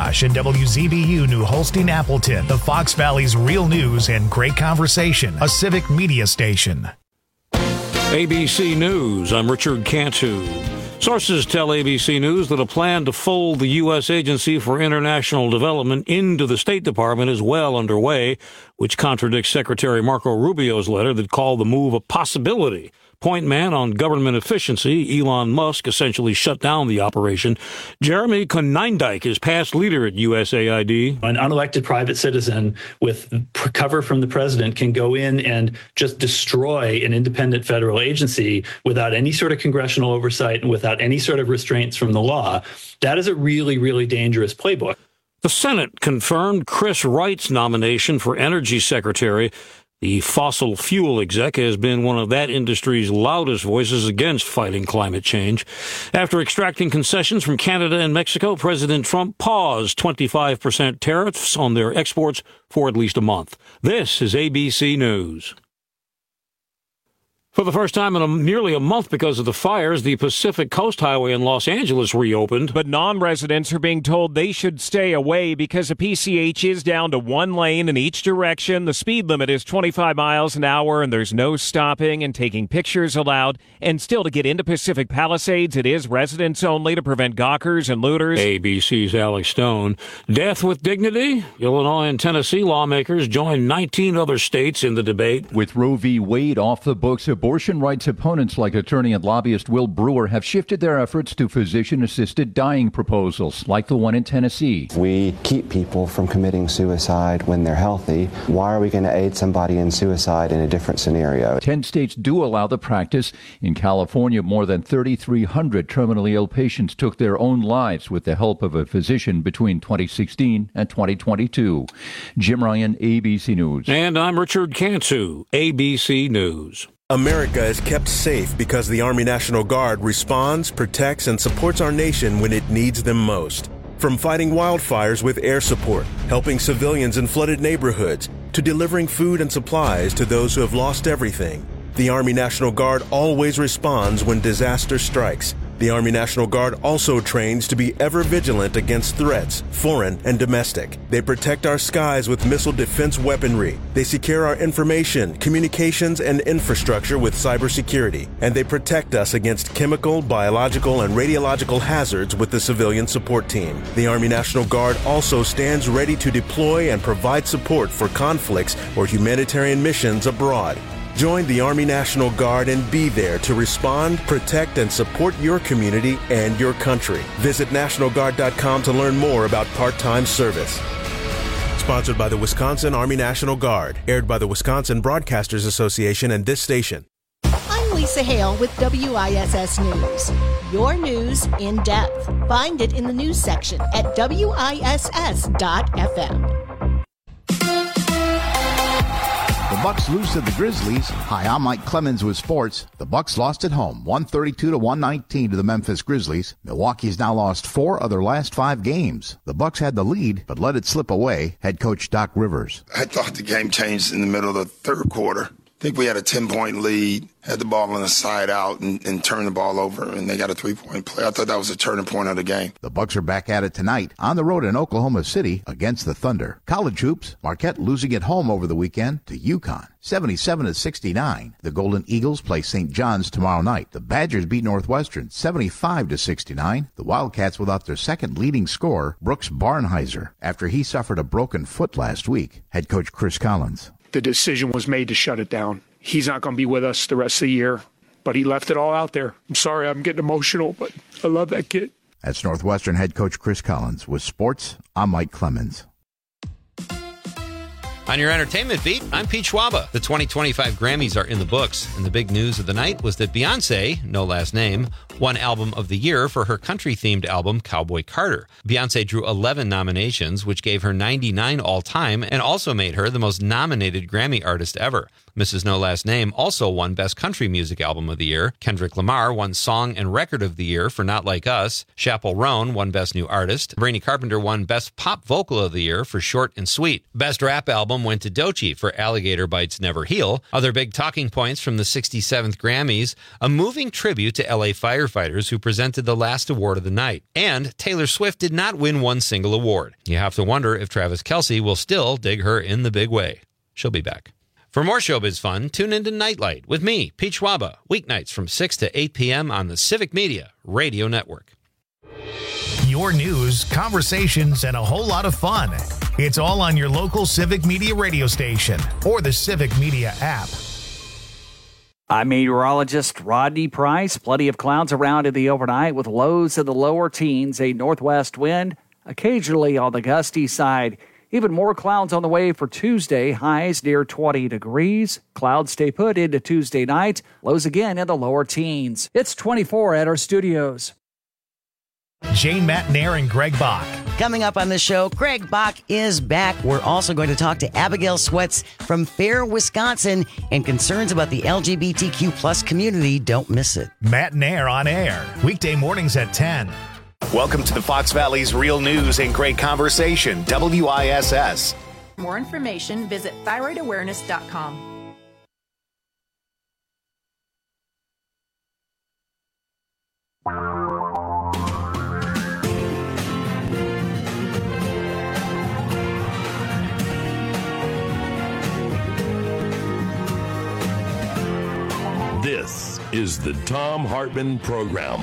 Josh and WZBU New Holstein Appleton, the Fox Valley's real news and great conversation, a civic media station. ABC News, I'm Richard Cantu. Sources tell ABC News that a plan to fold the U.S. Agency for International Development into the State Department is well underway, which contradicts Secretary Marco Rubio's letter that called the move a possibility. Point man on government efficiency, Elon Musk, essentially shut down the operation. Jeremy Konyndyk is past leader at USAID. An unelected private citizen with cover from the president can go in and just destroy an independent federal agency without any sort of congressional oversight and without any sort of restraints from the law. That is a really, really dangerous playbook. The Senate confirmed Chris Wright's nomination for Energy Secretary. The fossil fuel exec has been one of that industry's loudest voices against fighting climate change. After extracting concessions from Canada and Mexico, President Trump paused 25% tariffs on their exports for at least a month. This is ABC News. For the first time in nearly a month because of the fires, the Pacific Coast Highway in Los Angeles reopened. But non-residents are being told they should stay away because the PCH is down to one lane in each direction. The speed limit is 25 miles an hour, and there's no stopping and taking pictures allowed. And still, to get into Pacific Palisades, it is residents only to prevent gawkers and looters. ABC's Alex Stone. Death with dignity? Illinois and Tennessee lawmakers join 19 other states in the debate. With Roe v. Wade off the books, abortion rights opponents like attorney and lobbyist Will Brewer have shifted their efforts to physician-assisted dying proposals, like the one in Tennessee. We keep people from committing suicide when they're healthy. Why are we going to aid somebody in suicide in a different scenario? 10 states do allow the practice. In California, more than 3,300 terminally ill patients took their own lives with the help of a physician between 2016 and 2022. Jim Ryan, ABC News. And I'm Richard Cantu, ABC News. America is kept safe because the Army National Guard responds, protects, and supports our nation when it needs them most. From fighting wildfires with air support, helping civilians in flooded neighborhoods, to delivering food and supplies to those who have lost everything, the Army National Guard always responds when disaster strikes. The Army National Guard also trains to be ever vigilant against threats, foreign and domestic. They protect our skies with missile defense weaponry. They secure our information, communications, and infrastructure with cybersecurity. And they protect us against chemical, biological, and radiological hazards with the civilian support team. The Army National Guard also stands ready to deploy and provide support for conflicts or humanitarian missions abroad. Join the Army National Guard and be there to respond, protect, and support your community and your country. Visit NationalGuard.com to learn more about part-time service. Sponsored by the Wisconsin Army National Guard. Aired by the Wisconsin Broadcasters Association and this station. I'm Lisa Hale with WISS News. Your news in depth. Find it in the news section at WISS.FM. The Bucks lose to the Grizzlies. Hi, I'm Mike Clemens with sports. The Bucks lost at home, 132-119 to the Memphis Grizzlies. Milwaukee's now lost 4 of their last 5 games. The Bucks had the lead, but let it slip away. Head coach Doc Rivers. I thought the game changed in the middle of the third quarter. I think we had a 10-point lead, had the ball on the side out, and turned the ball over, and they got a 3-point play. I thought that was a turning point of the game. The Bucks are back at it tonight on the road in Oklahoma City against the Thunder. College hoops, Marquette losing at home over the weekend to UConn, 77-69. The Golden Eagles play St. John's tomorrow night. The Badgers beat Northwestern, 75-69. The Wildcats without their second leading scorer, Brooks Barnheiser, after he suffered a broken foot last week. Head coach Chris Collins. The decision was made to shut it down. He's not going to be with us the rest of the year, but he left it all out there. I'm sorry I'm getting emotional, but I love that kid. That's Northwestern head coach Chris Collins. With sports, I'm Mike Clemens. On your entertainment beat, I'm Pete Schwaba. The 2025 Grammys are in the books, and the big news of the night was that Beyoncé, no last name, won Album of the Year for her country-themed album, Cowboy Carter. Beyoncé drew 11 nominations, which gave her 99 all-time, and also made her the most nominated Grammy artist ever. Mrs. No Last Name also won Best Country Music Album of the Year. Kendrick Lamar won Song and Record of the Year for Not Like Us. Chappell Roan won Best New Artist. Brainy Carpenter won Best Pop Vocal of the Year for Short and Sweet. Best Rap Album album went to Doechii for Alligator Bites Never Heal. Other big talking points from the 67th Grammys, a moving tribute to LA firefighters who presented the last award of the night. And Taylor Swift did not win one single award. You have to wonder if Travis Kelce will still dig her in the big way. She'll be back. For more showbiz fun, tune into Nightlight with me, Pete Schwaba, weeknights from 6 to 8 p.m. on the Civic Media Radio Network. Your news, conversations, and a whole lot of fun. It's all on your local Civic Media radio station or the Civic Media app. I'm meteorologist Rodney Price. Plenty of clouds around in the overnight with lows in the lower teens, a northwest wind, occasionally on the gusty side. Even more clouds on the way for Tuesday, highs near 20 degrees. Clouds stay put into Tuesday night, lows again in the lower teens. It's 24 at our studios. Jane Matenaer and Greg Bach. Coming up on the show, Greg Bach is back. We're also going to talk to Abigail Sweats from Fair, Wisconsin, and concerns about the LGBTQ plus community. Don't miss it. Matenaer on air, weekday mornings at 10. Welcome to the Fox Valley's Real News and Great Conversation, WISS. For more information, visit thyroidawareness.com. This is the Thom Hartmann Program.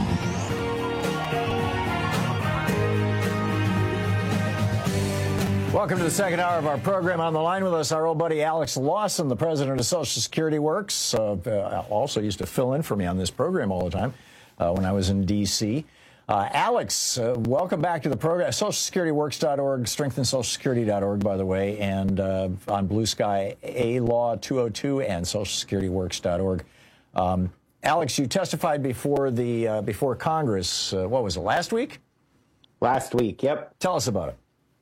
Welcome to the second hour of our program. On the line with us, our old buddy Alex Lawson, the president of Social Security Works. Also used to fill in for me on this program all the time when I was in D.C. Alex, welcome back to the program. SocialSecurityWorks.org, StrengthenSocialSecurity.org, by the way, and on Blue Sky, A-Law 202 and SocialSecurityWorks.org. Alex, you testified before Congress. What was it, last week? Last week, yep. Tell us about it.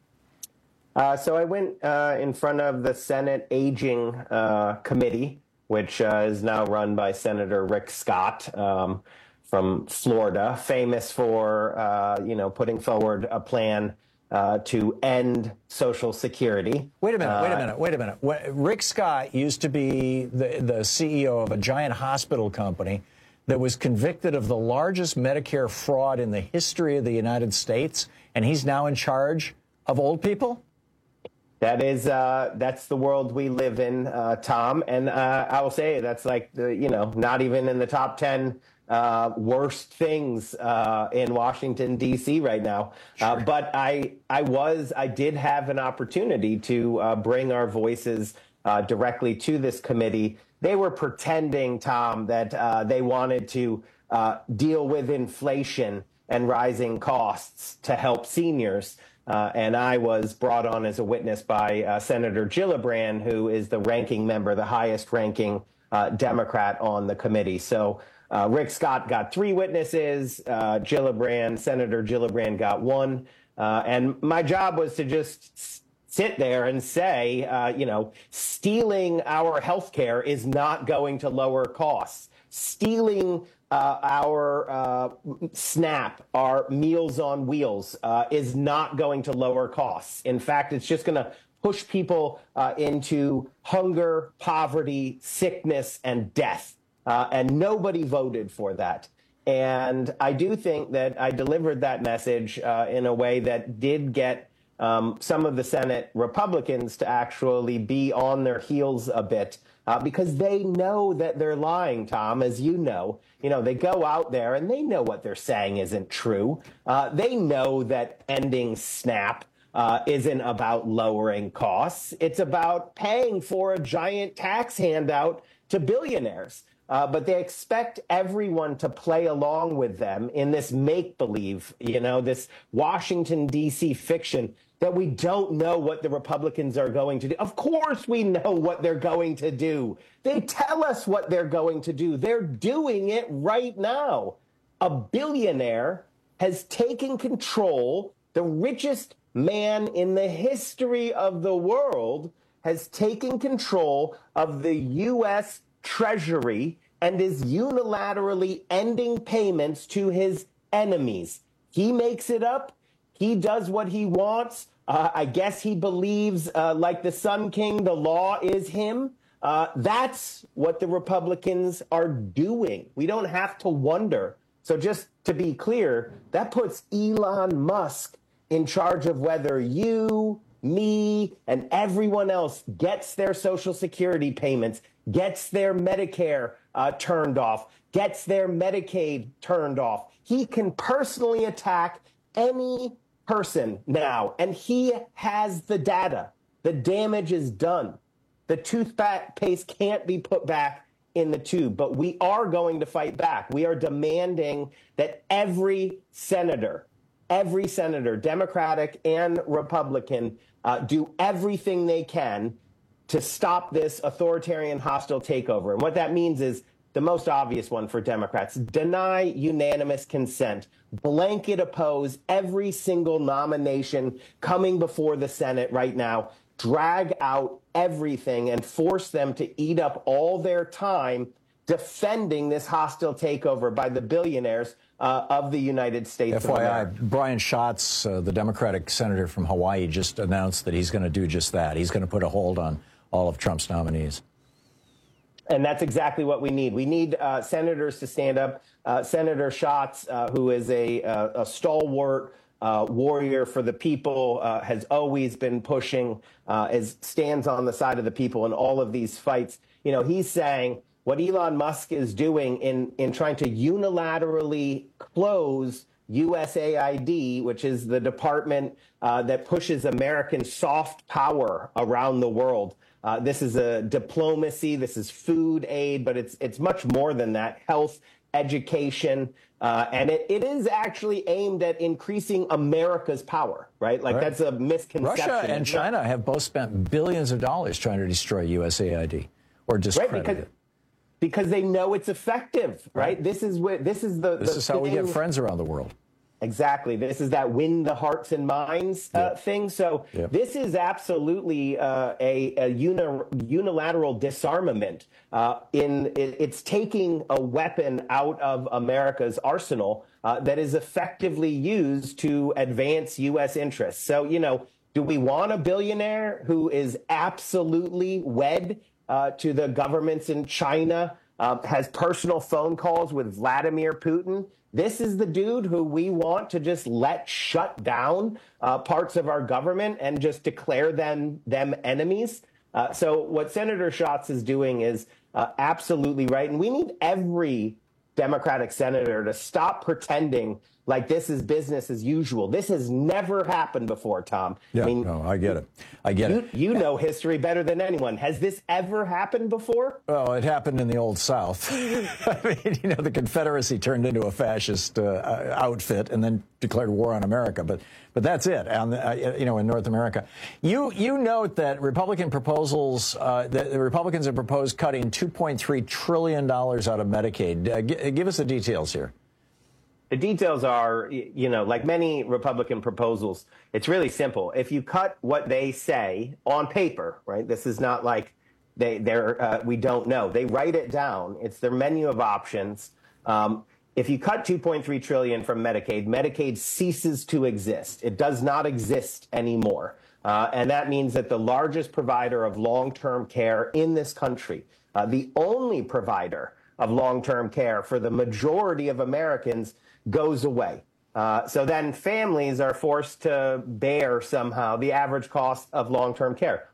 So I went in front of the Senate Aging Committee, which is now run by Senator Rick Scott from Florida, famous for, putting forward a plan to end Social Security. Wait a minute. Rick Scott used to be the CEO of a giant hospital company that was convicted of the largest Medicare fraud in the history of the United States, and he's now in charge of old people? That's the world we live in, Tom. And I will say that's like, not even in the top 10 worst things in Washington, D.C. right now. Sure. But I did have an opportunity to bring our voices directly to this committee. They were pretending, Tom, that they wanted to deal with inflation and rising costs to help seniors. And I was brought on as a witness by Senator Gillibrand, who is the ranking member, the highest ranking Democrat on the committee. So Rick Scott got 3 witnesses. Senator Gillibrand got 1. And my job was to just sit there and say, stealing our health care is not going to lower costs. Stealing our SNAP, our Meals on Wheels, is not going to lower costs. In fact, it's just going to push people into hunger, poverty, sickness, and death. And nobody voted for that. And I do think that I delivered that message in a way that did get some of the Senate Republicans to actually be on their heels a bit. Because they know that they're lying, Tom, as you know. They go out there and they know what they're saying isn't true. They know that ending SNAP isn't about lowering costs. It's about paying for a giant tax handout to billionaires. But they expect everyone to play along with them in this make-believe, this Washington, D.C. fiction that we don't know what the Republicans are going to do. Of course we know what they're going to do. They tell us what they're going to do. They're doing it right now. A billionaire has taken control. The richest man in the history of the world has taken control of the U.S. Treasury and is unilaterally ending payments to his enemies. He makes it up. He does what he wants. I guess he believes, like the Sun King, the law is him. That's what the Republicans are doing. We don't have to wonder. So just to be clear, that puts Elon Musk in charge of whether you, me, and everyone else gets their Social Security payments, gets their Medicare turned off, gets their Medicaid turned off. He can personally attack any person now, and he has the data. The damage is done. The toothpaste can't be put back in the tube, but we are going to fight back. We are demanding that every senator, Democratic and Republican, do everything they can to stop this authoritarian, hostile takeover. And what that means is the most obvious one for Democrats: deny unanimous consent, blanket oppose every single nomination coming before the Senate right now, drag out everything and force them to eat up all their time defending this hostile takeover by the billionaires of the United States. FYI, Brian Schatz, the Democratic senator from Hawaii, just announced that he's going to do just that. He's going to put a hold on all of Trump's nominees. And that's exactly what we need. We need senators to stand up. Senator Schatz, who is a stalwart warrior for the people, has always been pushing, stands on the side of the people in all of these fights. You know, he's saying what Elon Musk is doing in trying to unilaterally close USAID, which is the department that pushes American soft power around the world. This is a diplomacy. This is food aid, but it's much more than that. Health, education, and it is actually aimed at increasing America's power, right? Like that's a misconception. Russia and China have both spent billions of dollars trying to destroy USAID or discredit it. Because they know it's effective, right? This is how we get friends around the world. Exactly. This is that win the hearts and minds thing. So this is absolutely a unilateral disarmament. It's taking a weapon out of America's arsenal that is effectively used to advance U.S. interests. So, you know, do we want a billionaire who is absolutely wed to the governments in China, has personal phone calls with Vladimir Putin? This is the dude who we want to just let shut down parts of our government and just declare them enemies. So what Senator Schatz is doing is absolutely right. And we need every Democratic senator to stop pretending like this is business as usual. This has never happened before, Tom. Yeah, no, I get it. I get it. You know history better than anyone. Has this ever happened before? Well, it happened in the Old South. I mean, you know, the Confederacy turned into a fascist outfit and then declared war on America. But that's it. You know, in North America, you note that Republican proposals, that the Republicans have proposed cutting $2.3 trillion out of Medicaid. Give us the details here. The details are, you know, like many Republican proposals, it's really simple. If you cut what they say on paper, right? This is not like we don't know. They write it down. It's their menu of options. If you cut $2.3 trillion from Medicaid, Medicaid ceases to exist. It does not exist anymore. And that means that the largest provider of long-term care in this country, the only provider of long-term care for the majority of Americans, goes away. So then families are forced to bear somehow the average cost of long-term care,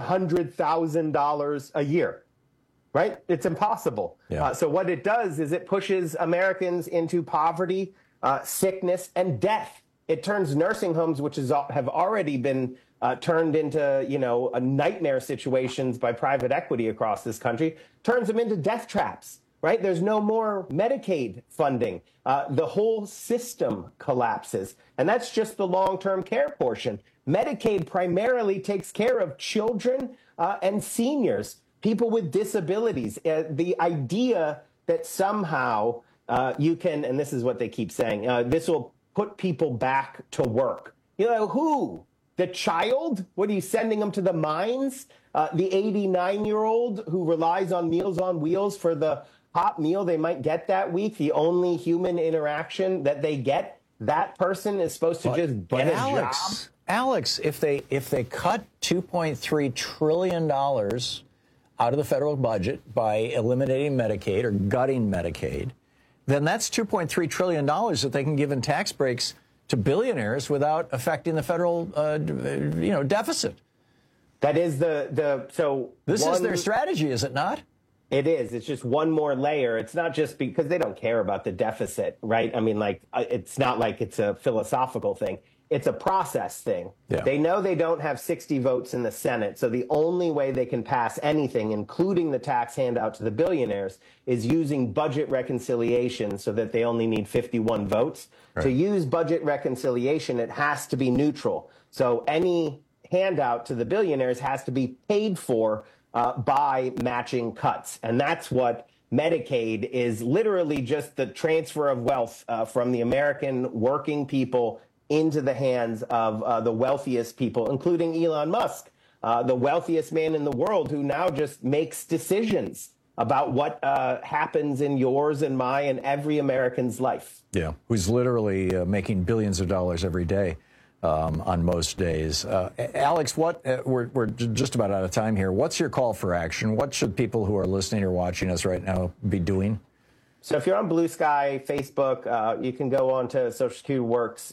$100,000 a year, right? It's impossible. Yeah. So what it does is it pushes Americans into poverty, sickness, and death. It turns nursing homes, which have already been turned into, you know, nightmare situations by private equity across this country, turns them into death traps. Right? There's no more Medicaid funding. The whole system collapses. And that's just the long-term care portion. Medicaid primarily takes care of children and seniors, people with disabilities. The idea that somehow you can, and this is what they keep saying, this will put people back to work. You know, who? The child? What are you sending them to the mines? The 89-year-old who relies on Meals on Wheels for the hot meal they might get that week, the only human interaction that they get. that person is supposed to just get a job. Alex, if they cut $2.3 trillion out of the federal budget by eliminating Medicaid or gutting Medicaid, then that's $2.3 trillion that they can give in tax breaks to billionaires without affecting the federal deficit. That is so this is their strategy, is it not? It is. It's just one more layer. It's not just because they don't care about the deficit, right? I mean, it's not like it's a philosophical thing. It's a process thing. Yeah. They know they don't have 60 votes in the Senate, so the only way they can pass anything, including the tax handout to the billionaires, is using budget reconciliation so that they only need 51 votes. Right. To use budget reconciliation, it has to be neutral. So any handout to the billionaires has to be paid for by matching cuts. And that's what Medicaid is, literally just the transfer of wealth from the American working people into the hands of the wealthiest people, including Elon Musk, the wealthiest man in the world, who now just makes decisions about what happens in yours and my and every American's life. Yeah, who's literally making billions of dollars every day on most days. Alex, we're just about out of time here. What's your call for action? What should people who are listening or watching us right now be doing? So if you're on Blue Sky, Facebook, you can go on to Social Security Works,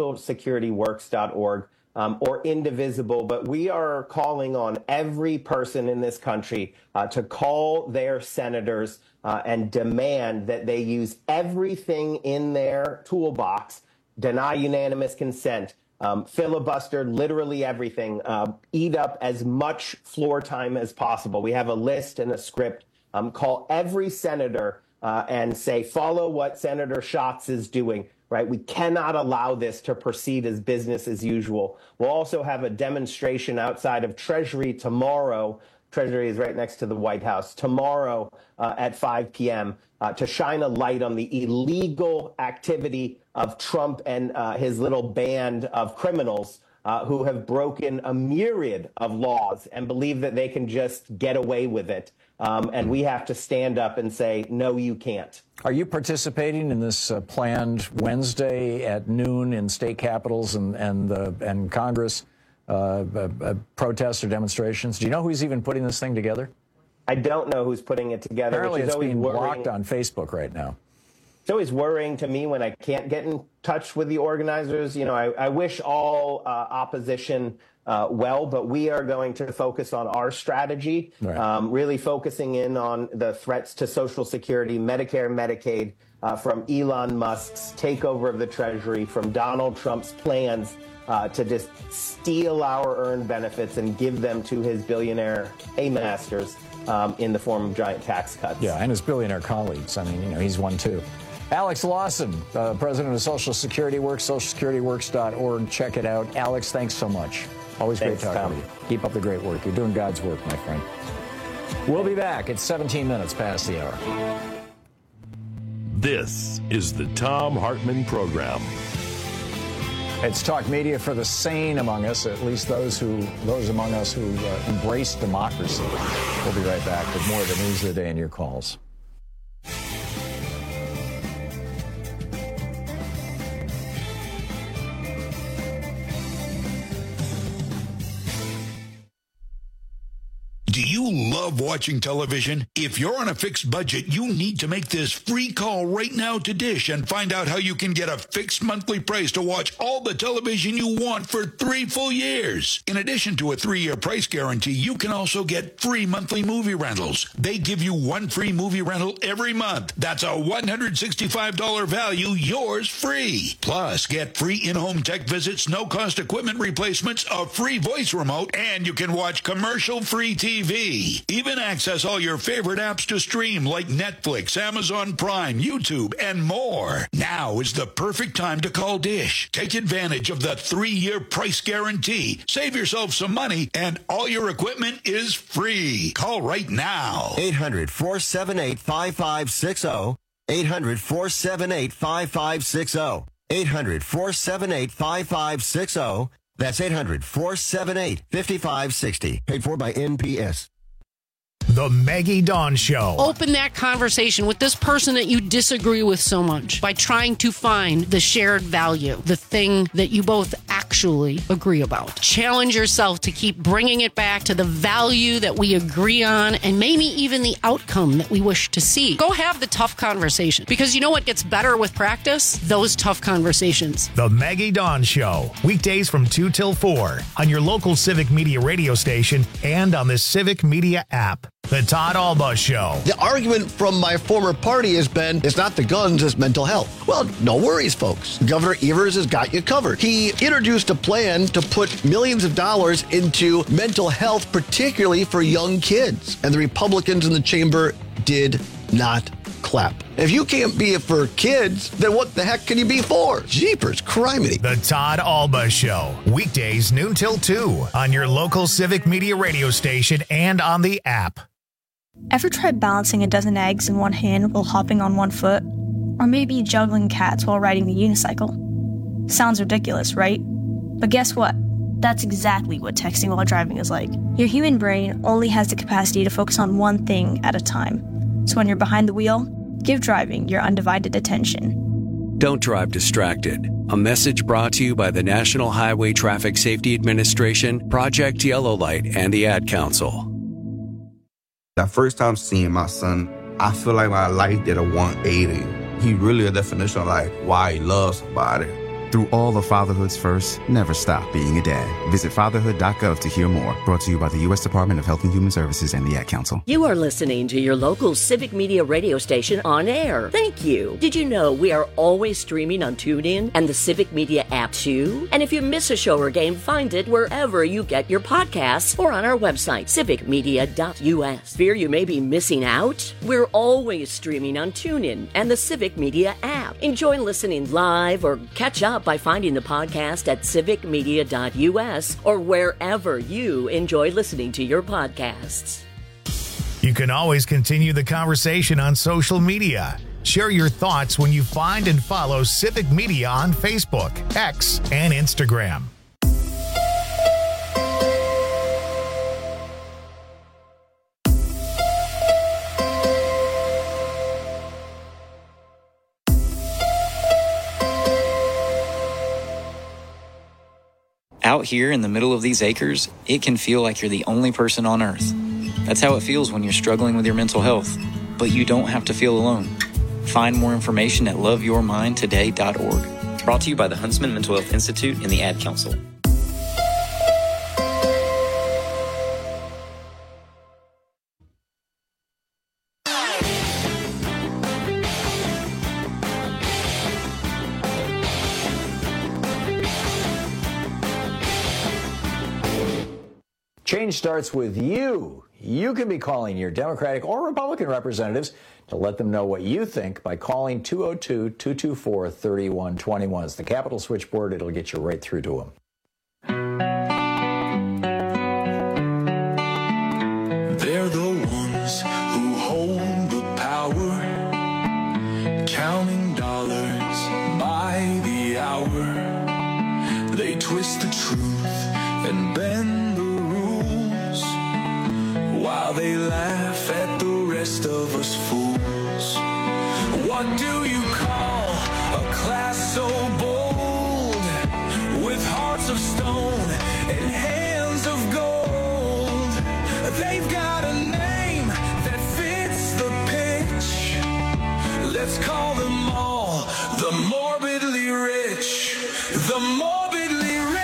socialsecurityworks.org, or Indivisible. But we are calling on every person in this country to call their senators and demand that they use everything in their toolbox, deny unanimous consent, filibuster literally everything, eat up as much floor time as possible. We have a list and a script. Call every senator and say, follow what Senator Schatz is doing, right? We cannot allow this to proceed as business as usual. We'll also have a demonstration outside of Treasury tomorrow. Treasury is right next to the White House. Tomorrow at 5 p.m. To shine a light on the illegal activity of Trump and his little band of criminals who have broken a myriad of laws and believe that they can just get away with it. And we have to stand up and say, no, you can't. Are you participating in this planned Wednesday at noon in state capitals and Congress protests or demonstrations? Do you know who's even putting this thing together? I don't know who's putting it together. Apparently which is it's always being worrying. blocked on Facebook right now. It's always worrying to me when I can't get in touch with the organizers. You know, I wish all opposition well, but we are going to focus on our strategy, right. Really focusing in on the threats to Social Security, Medicare, Medicaid, from Elon Musk's takeover of the Treasury, from Donald Trump's plans to just steal our earned benefits and give them to his billionaire paymasters in the form of giant tax cuts. Yeah, and his billionaire colleagues. I mean, you know, he's one too. Alex Lawson, president of Social Security Works, socialsecurityworks.org. Check it out. Alex, thanks so much. Always great talking with you. Keep up the great work. You're doing God's work, my friend. We'll be back. It's 17 minutes past the hour. This is the Thom Hartmann Program. It's talk media for the sane among us, at least those among us who embrace democracy. We'll be right back with more of the news of the day and your calls. Do you love watching television? If you're on a fixed budget, you need to make this free call right now to Dish and find out how you can get a fixed monthly price to watch all the television you want for 3 full years. In addition to a 3-year price guarantee, you can also get free monthly movie rentals. They give you 1 free movie rental every month. That's a $165 value, yours free. Plus, get free in-home tech visits, no-cost equipment replacements, a free voice remote, and you can watch commercial-free TV. Even access all your favorite apps to stream like Netflix, Amazon Prime, YouTube, and more. Now is the perfect time to call Dish. Take advantage of the 3-year price guarantee. Save yourself some money, and all your equipment is free. Call right now. 800-478-5560. 800-478-5560. 800-478-5560. That's 800-478-5560. Paid for by NPS. The Maggie Dawn Show. Open that conversation with this person that you disagree with so much by trying to find the shared value, the thing that you both actually agree about. Challenge yourself to keep bringing it back to the value that we agree on and maybe even the outcome that we wish to see. Go have the tough conversation, because you know what gets better with practice? Those tough conversations. The Maggie Dawn Show. Weekdays from 2 till 4 on your local Civic Media radio station and on the Civic Media app. The Todd Alba Show. The argument from my former party has been, it's not the guns, it's mental health. Well, no worries, folks. Governor Evers has got you covered. He introduced a plan to put millions of dollars into mental health, particularly for young kids. And the Republicans in the chamber did not clap. If you can't be it for kids, then what the heck can you be for? Jeepers, criminy. The Todd Alba Show. Weekdays noon till 2 on your local Civic Media radio station and on the app. Ever tried balancing a dozen eggs in one hand while hopping on one foot? Or maybe juggling cats while riding the unicycle? Sounds ridiculous, right? But guess what? That's exactly what texting while driving is like. Your human brain only has the capacity to focus on one thing at a time. So when you're behind the wheel, give driving your undivided attention. Don't drive distracted. A message brought to you by the National Highway Traffic Safety Administration, Project Yellow Light, and the Ad Council. That first time seeing my son, I feel like my life did a 180. He really a definition of like why he loves somebody. Through all of fatherhood's first, never stop being a dad. Visit fatherhood.gov to hear more. Brought to you by the U.S. Department of Health and Human Services and the Ad Council. You are listening to your local Civic Media radio station on air. Thank you. Did you know we are always streaming on TuneIn and the Civic Media app too? And if you miss a show or game, find it wherever you get your podcasts or on our website, civicmedia.us. Fear you may be missing out? We're always streaming on TuneIn and the Civic Media app. Enjoy listening live or catch up by finding the podcast at civicmedia.us or wherever you enjoy listening to your podcasts. You can always continue the conversation on social media. Share your thoughts when you find and follow Civic Media on Facebook, X, and Instagram. Out here in the middle of these acres, it can feel like you're the only person on Earth. That's how it feels when you're struggling with your mental health. But you don't have to feel alone. Find more information at loveyourmindtoday.org. Brought to you by the Huntsman Mental Health Institute and the Ad Council. Change starts with you. You can be calling your Democratic or Republican representatives to let them know what you think by calling 202-224-3121. It's the Capitol switchboard. It'll get you right through to them. They're the ones who hold the power, counting dollars by the hour. They twist the truth and bend the rules while they laugh at the rest of us fools. What do you call a class so bold, with hearts of stone and hands of gold? They've got a name that fits the pitch. Let's call them all the morbidly rich. The morbidly rich.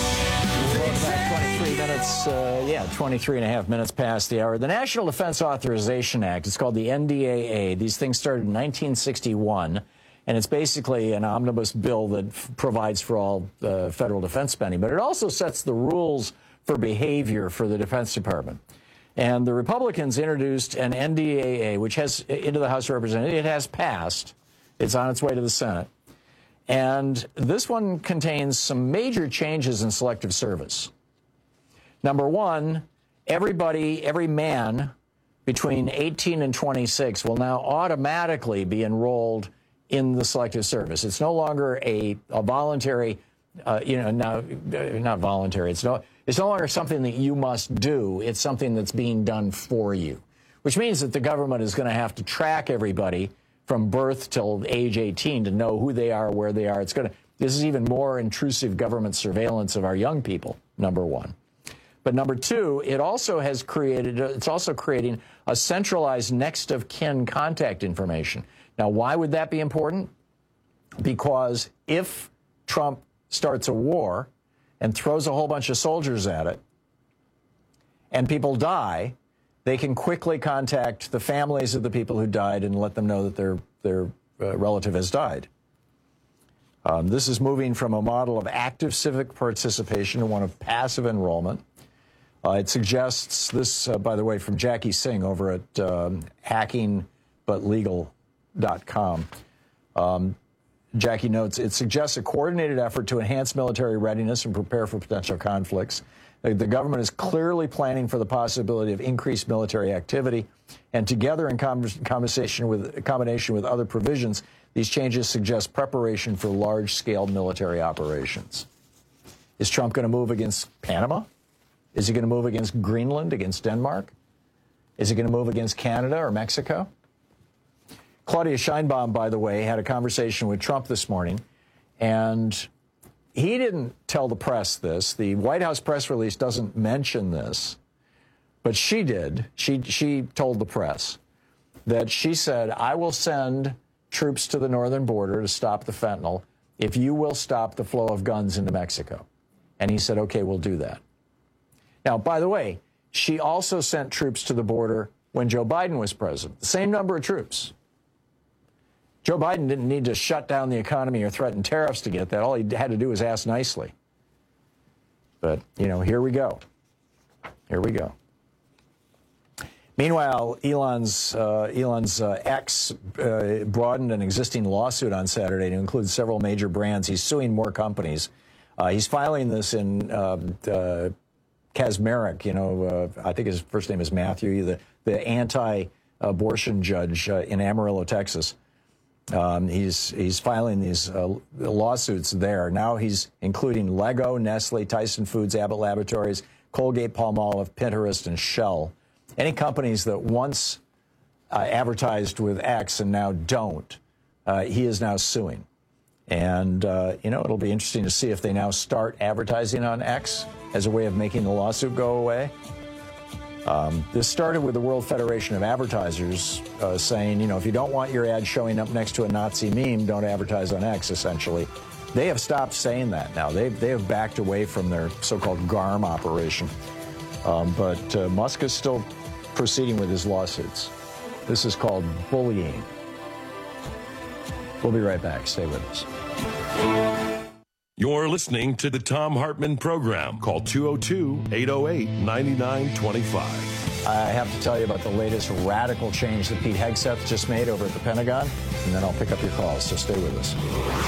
23 and a half minutes past the hour. The National Defense Authorization Act, it's called the NDAA. These things started in 1961, and it's basically an omnibus bill that provides for all federal defense spending, but it also sets the rules for behavior for the Defense Department. And the Republicans introduced an NDAA, which has into the House of Representatives. It has passed. It's on its way to the Senate. And this one contains some major changes in selective service. Number one, every man between 18 and 26 will now automatically be enrolled in the selective service. It's no longer a voluntary, not voluntary. It's no longer something that you must do. It's something that's being done for you. which means that the government is going to have to track everybody from birth till age 18 to know who they are, where they are. This is even more intrusive government surveillance of our young people, number one. But number two, it's also creating a centralized next of kin contact information. Now, why would that be important? Because if Trump starts a war and throws a whole bunch of soldiers at it, and people die, they can quickly contact the families of the people who died and let them know that their relative has died. This is moving from a model of active civic participation to one of passive enrollment. It suggests this, by the way, from Jackie Singh over at hackingbutlegal.com. Jackie notes, it suggests a coordinated effort to enhance military readiness and prepare for potential conflicts. The government is clearly planning for the possibility of increased military activity, and together in combination with other provisions, these changes suggest preparation for large-scale military operations. Is Trump going to move against Panama? Is he going to move against Greenland, against Denmark? Is he going to move against Canada or Mexico? Claudia Sheinbaum, by the way, had a conversation with Trump this morning, and he didn't tell the press this. The White House press release doesn't mention this, but she did. She told the press that she said, I will send troops to the northern border to stop the fentanyl if you will stop the flow of guns into Mexico. And he said, okay, we'll do that. Now, by the way, she also sent troops to the border when Joe Biden was president, the same number of troops. Joe Biden didn't need to shut down the economy or threaten tariffs to get that. All he had to do was ask nicely. But, here we go. Here we go. Meanwhile, Elon's X broadened an existing lawsuit on Saturday to include several major brands. He's suing more companies. He's filing this in Kaczmarek, I think his first name is Matthew, the anti-abortion judge in Amarillo, Texas. He's filing these lawsuits there. Now he's including Lego, Nestle, Tyson Foods, Abbott Laboratories, Colgate, Palmolive, Pinterest, and Shell. Any companies that once advertised with X and now don't, he is now suing. And, it'll be interesting to see if they now start advertising on X as a way of making the lawsuit go away. This started with the World Federation of Advertisers saying, if you don't want your ad showing up next to a Nazi meme, don't advertise on X, essentially. They have stopped saying that now. They have backed away from their so-called GARM operation. But Musk is still proceeding with his lawsuits. This is called bullying. We'll be right back. Stay with us. You're listening to the Thom Hartmann Program. Call 202-808-9925. I have to tell you about the latest radical change that Pete Hegseth just made over at the Pentagon, and then I'll pick up your calls, so stay with us.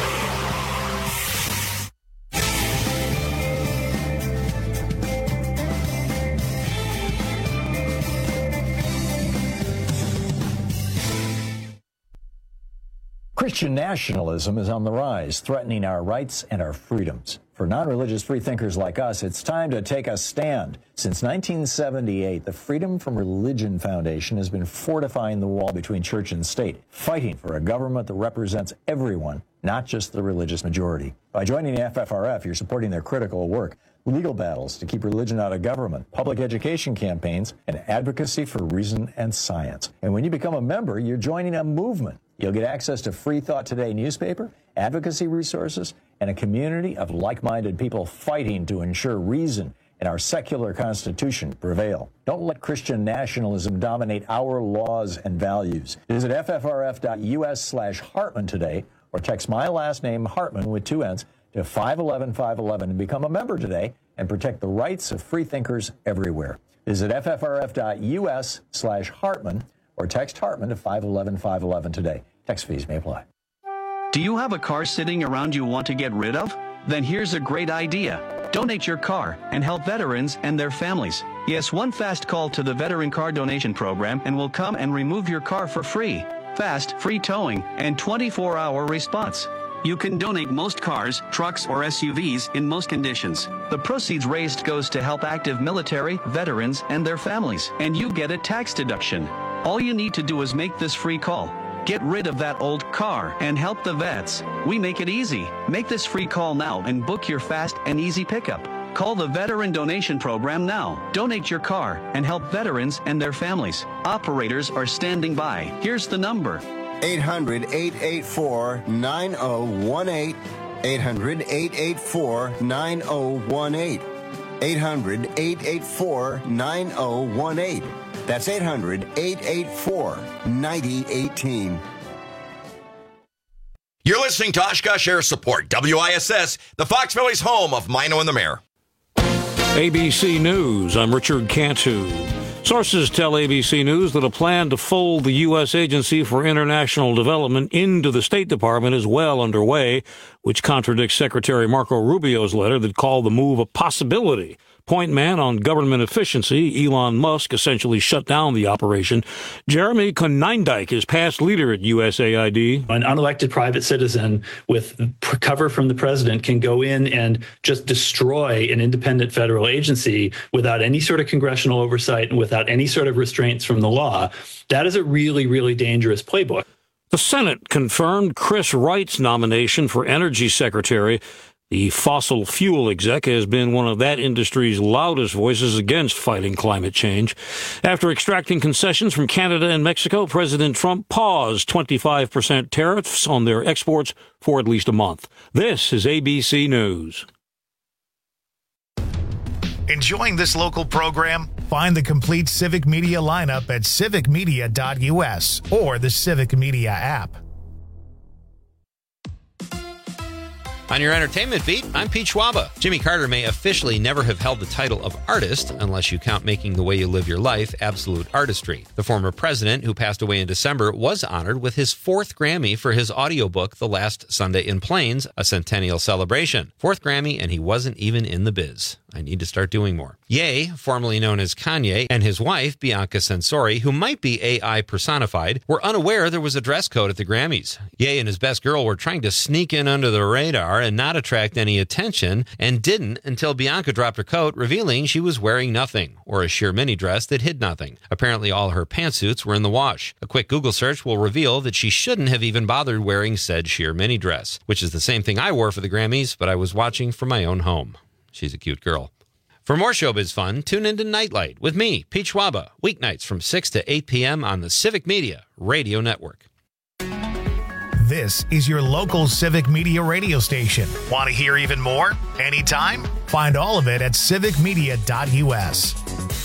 Christian nationalism is on the rise, threatening our rights and our freedoms. For non-religious freethinkers like us, it's time to take a stand. Since 1978, the Freedom from Religion Foundation has been fortifying the wall between church and state, fighting for a government that represents everyone, not just the religious majority. By joining the FFRF, you're supporting their critical work, legal battles to keep religion out of government, public education campaigns, and advocacy for reason and science. And when you become a member, you're joining a movement. You'll get access to Free Thought Today newspaper, advocacy resources, and a community of like-minded people fighting to ensure reason and our secular constitution prevail. Don't let Christian nationalism dominate our laws and values. Visit ffrf.us/Hartman today, or text my last name, Hartman, with 2 N's, to 511-511 and become a member today and protect the rights of freethinkers everywhere. Visit ffrf.us/Hartman or text Hartman to 511-511 today. Text fees may apply. Do you have a car sitting around you want to get rid of? Then here's a great idea. Donate your car and help veterans and their families. Yes, one fast call to the Veteran Car Donation Program and we'll come and remove your car for free. Fast, free towing, and 24-hour response. You can donate most cars, trucks, or SUVs in most conditions. The proceeds raised goes to help active military, veterans, and their families, and you get a tax deduction. All you need to do is make this free call. Get rid of that old car and help the vets. We make it easy. Make this free call now and book your fast and easy pickup. Call the Veteran Donation Program now. Donate your car and help veterans and their families. Operators are standing by. Here's the number. 800-884-9018. 800-884-9018. 800-884-9018. That's 800-884-9018. You're listening to Oshkosh Air Support, WISS, the Fox Valley's home of Mino and the Mayor. ABC News, I'm Richard Cantu. Sources tell ABC News that a plan to fold the U.S. Agency for International Development into the State Department is well underway, which contradicts Secretary Marco Rubio's letter that called the move a possibility. Point man on government efficiency, Elon Musk, essentially shut down the operation. Jeremy Konyndyk is past leader at USAID. An unelected private citizen with cover from the president can go in and just destroy an independent federal agency without any sort of congressional oversight and without any sort of restraints from the law. That is a really, really dangerous playbook. The Senate confirmed Chris Wright's nomination for Energy Secretary. The fossil fuel exec has been one of that industry's loudest voices against fighting climate change. After extracting concessions from Canada and Mexico, President Trump paused 25% tariffs on their exports for at least a month. This is ABC News. Enjoying this local program? Find the complete Civic Media lineup at civicmedia.us or the Civic Media app. On your entertainment beat, I'm Pete Schwaba. Jimmy Carter may officially never have held the title of artist unless you count Making the Way You Live Your Life absolute artistry. The former president, who passed away in December, was honored with his 4th Grammy for his audiobook, The Last Sunday in Plains, a centennial celebration. 4th Grammy, and he wasn't even in the biz. I need to start doing more. Ye, formerly known as Kanye, and his wife, Bianca Censori, who might be AI personified, were unaware there was a dress code at the Grammys. Ye and his best girl were trying to sneak in under the radar and not attract any attention, and didn't until Bianca dropped her coat, revealing she was wearing nothing, or a sheer mini dress that hid nothing. Apparently all her pantsuits were in the wash. A quick Google search will reveal that she shouldn't have even bothered wearing said sheer mini dress, which is the same thing I wore for the Grammys, but I was watching from my own home. She's a cute girl. For more showbiz fun, tune into Nightlight with me, Pete Schwaba, weeknights from 6 to 8 p.m. on the Civic Media Radio Network. This is your local Civic Media radio station. Want to hear even more? Anytime? Find all of it at civicmedia.us.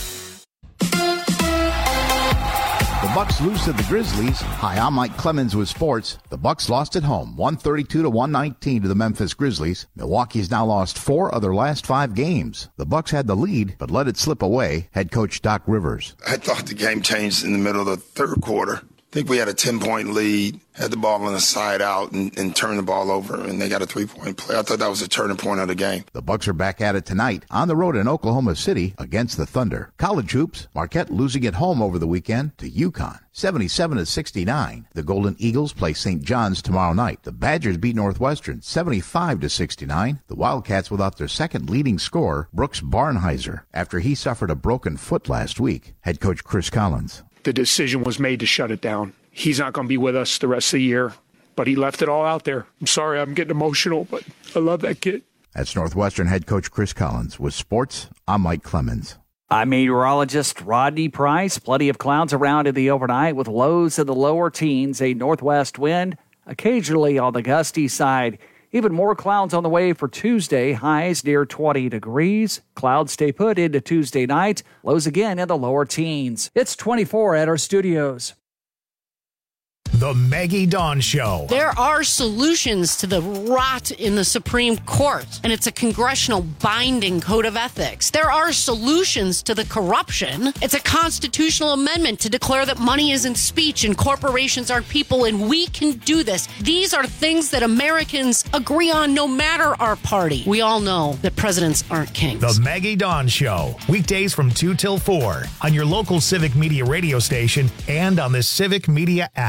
The Bucks lose to the Grizzlies. Hi, I'm Mike Clemens with sports. The Bucks lost at home, 132-119 to the Memphis Grizzlies. Milwaukee has now lost 4 of their last 5 games. The Bucks had the lead, but let it slip away. Head coach Doc Rivers. I thought the game changed in the middle of the third quarter. I think we had a 10-point lead, had the ball on the side out, and turned the ball over, and they got a 3-point play. I thought that was a turning point of the game. The Bucks are back at it tonight on the road in Oklahoma City against the Thunder. College hoops, Marquette losing at home over the weekend to UConn, 77-69. The Golden Eagles play St. John's tomorrow night. The Badgers beat Northwestern, 75-69. The Wildcats without their second leading scorer, Brooks Barnheiser, after he suffered a broken foot last week. Head coach Chris Collins. The decision was made to shut it down. He's not going to be with us the rest of the year, but he left it all out there. I'm sorry, I'm getting emotional, but I love that kid. That's Northwestern head coach Chris Collins. With sports, I'm Mike Clemens. I'm meteorologist Rodney Price. Plenty of clouds around in the overnight with lows in the lower teens, a northwest wind, occasionally on the gusty side. Even more clouds on the way for Tuesday, highs near 20 degrees. Clouds stay put into Tuesday night, lows again in the lower teens. It's 24 at our studios. The Maggie Dawn Show. There are solutions to the rot in the Supreme Court, and it's a congressional binding code of ethics. There are solutions to the corruption. It's a constitutional amendment to declare that money isn't speech and corporations aren't people, and we can do this. These are things that Americans agree on no matter our party. We all know that presidents aren't kings. The Maggie Dawn Show. Weekdays from 2 till 4 on your local Civic Media radio station and on the Civic Media app.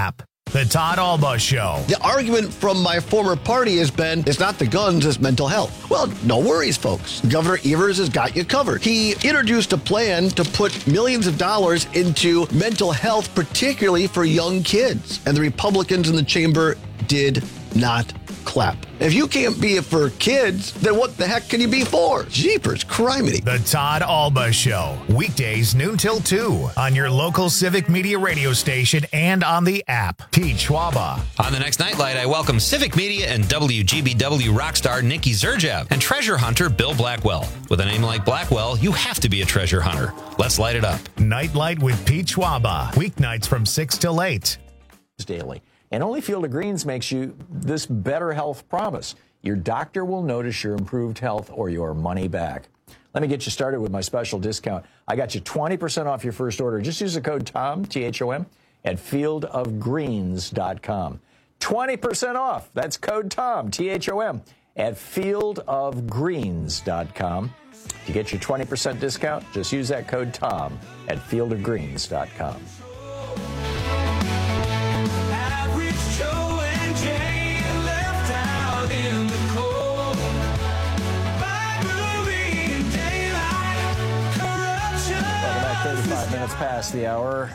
The Todd Alba Show. The argument from my former party has been, it's not the guns, it's mental health. Well, no worries, folks. Governor Evers has got you covered. He introduced a plan to put millions of dollars into mental health, particularly for young kids. And the Republicans in the chamber did not clap. If you can't be it for kids, then what the heck can you be for? Jeepers, criminy. The Todd Alba Show. Weekdays noon till 2 on your local Civic Media radio station and on the app. Pete Schwaba. On the next Nightlight, I welcome Civic Media and WGBW rock star Nikki Zerjev and treasure hunter Bill Blackwell. With a name like Blackwell, you have to be a treasure hunter. Let's light it up. Nightlight with Pete Schwaba. Weeknights from 6 till 8. Daily. And only Field of Greens makes you this better health promise. Your doctor will notice your improved health or your money back. Let me get you started with my special discount. I got you 20% off your first order. Just use the code TOM, T-H-O-M, at fieldofgreens.com. 20% off. That's code TOM, T-H-O-M, at fieldofgreens.com. To get your 20% discount, just use that code TOM at fieldofgreens.com. Minutes past the hour.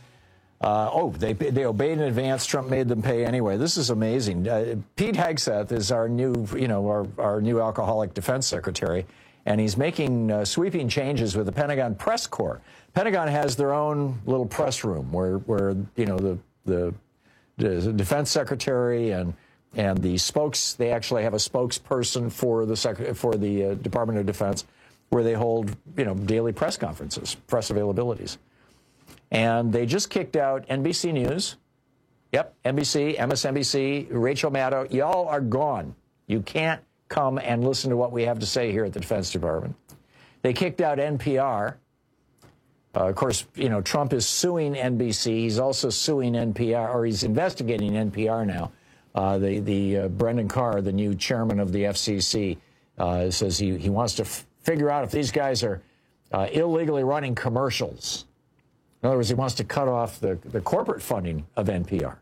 They obeyed in advance. Trump made them pay anyway. This is amazing. Pete Hegseth is our new, our new alcoholic defense secretary, and he's making sweeping changes with the Pentagon press corps. Pentagon has their own little press room where the defense secretary and the they actually have a spokesperson for the Department of Defense, where they hold, daily press conferences, press availabilities. And they just kicked out NBC News. Yep, NBC, MSNBC, Rachel Maddow. Y'all are gone. You can't come and listen to what we have to say here at the Defense Department. They kicked out NPR. Of course, Trump is suing NBC. He's also suing NPR, or he's investigating NPR now. The Brendan Carr, the new chairman of the FCC, says he wants to figure out if these guys are illegally running commercials. In other words, he wants to cut off the corporate funding of NPR.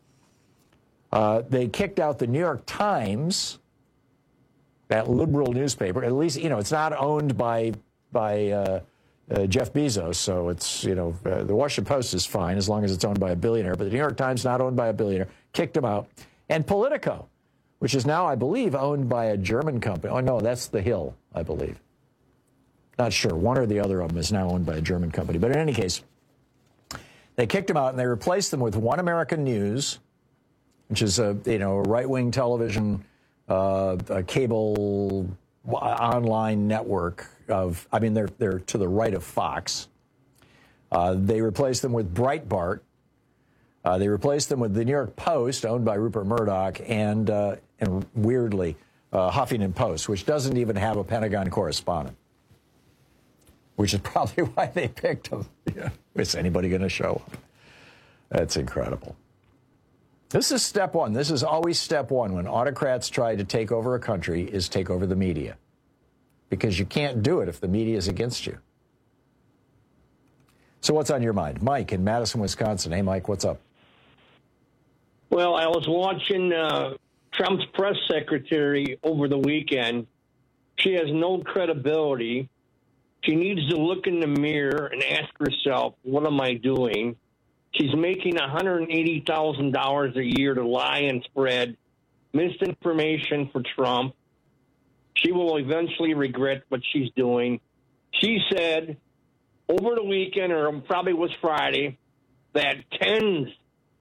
They kicked out the New York Times, that liberal newspaper. At least, it's not owned by Jeff Bezos, so it's, the Washington Post is fine as long as it's owned by a billionaire. But the New York Times, not owned by a billionaire, kicked them out. And Politico, which is now, I believe, owned by a German company. Oh, no, that's The Hill, I believe. Not sure. One or the other of them is now owned by a German company. But in any case, they kicked them out and they replaced them with One American News, which is a right-wing television, a cable online network of. They're to the right of Fox. They replaced them with Breitbart. They replaced them with the New York Post, owned by Rupert Murdoch, and weirdly, Huffington Post, which doesn't even have a Pentagon correspondent, which is probably why they picked him. Is anybody going to show up? That's incredible. This is step one. This is always step one when autocrats try to take over a country, is take over the media. Because you can't do it if the media is against you. So what's on your mind? Mike in Madison, Wisconsin. Hey, Mike, what's up? Well, I was watching Trump's press secretary over the weekend. She has no credibility. She needs to look in the mirror and ask herself, what am I doing? She's making $180,000 a year to lie and spread misinformation for Trump. She will eventually regret what she's doing. She said over the weekend, or probably was Friday, that tens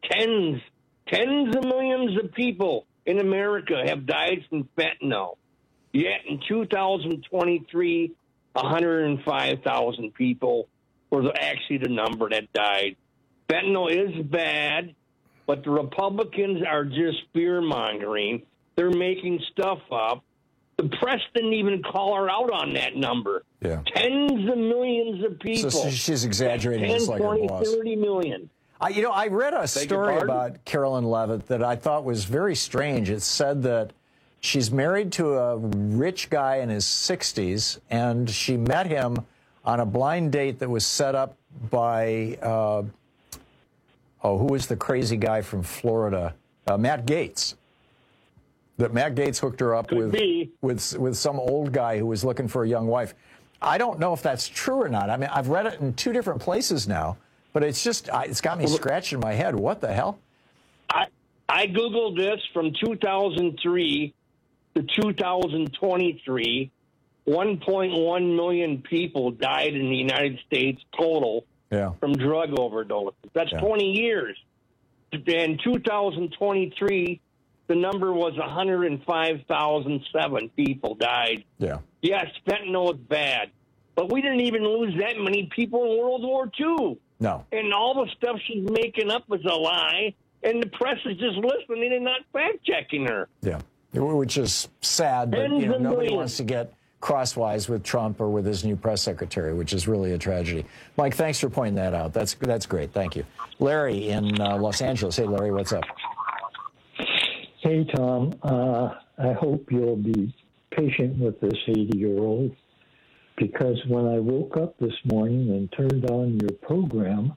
of millions of people in America have died from fentanyl. Yet in 2023, 105,000 people were actually the number that died. Fentanyl is bad, but the Republicans are just fear-mongering. They're making stuff up. The press didn't even call her out on that number. Yeah. Tens of millions of people. So she's exaggerating. 10, 20, 30 million. I read a story about Carolyn Levitt that I thought was very strange. It said that she's married to a rich guy in his 60s, and she met him on a blind date that was set up by who was the crazy guy from Florida? Matt Gaetz. That Matt Gaetz hooked her up with some old guy who was looking for a young wife. I don't know if that's true or not. I mean, I've read it in 2 different places now, but it's got me scratching my head. What the hell? I Googled this from 2003 to 2023. 1.1 million people died in the United States total from drug overdose. That's 20 years. In 2023, the number was 105,007 people died. Yeah. Yes, fentanyl is bad, but we didn't even lose that many people in World War II. No. And all the stuff she's making up is a lie, and the press is just listening and not fact-checking her. Yeah, which is sad, but nobody wants to get crosswise with Trump or with his new press secretary, which is really a tragedy. Mike, thanks for pointing that out. That's great. Thank you. Larry in Los Angeles. Hey, Larry, what's up? Hey, Tom. I hope you'll be patient with this 80-year-old, because when I woke up this morning and turned on your program,